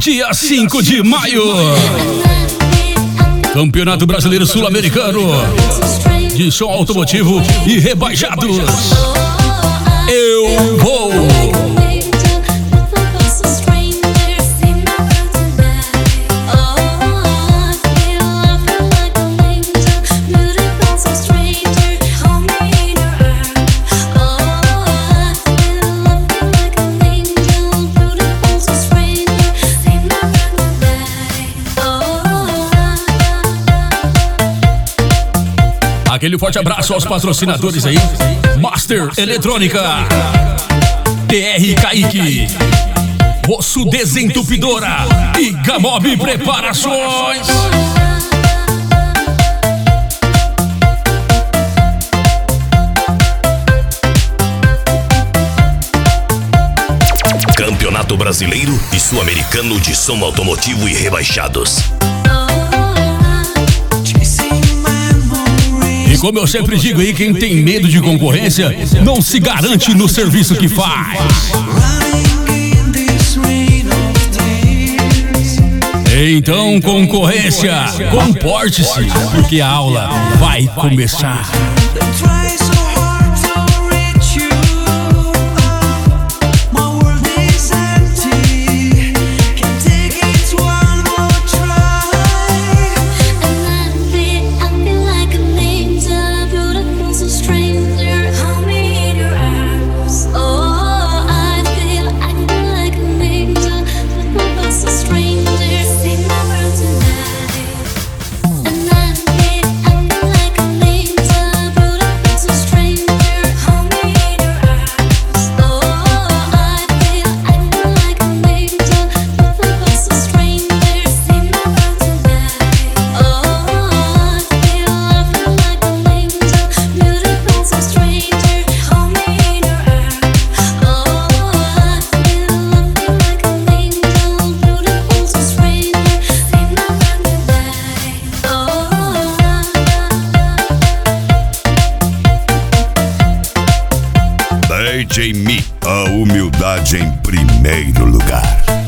dia 5 de maio. Campeonato Brasileiro Sul-Americano de som automotivo e rebaixados. Eu vou. Aquele forte abraço aos patrocinadores aí. Master Eletrônica, TR Kaique, Osso Desentupidora e Gamob Preparações. Campeonato Brasileiro e Sul-Americano de som automotivo e rebaixados. E como eu sempre digo aí, quem tem medo de concorrência não se garante no serviço que faz. Então, concorrência, comporte-se, porque a aula vai começar. DJ Mi, a humildade em primeiro lugar.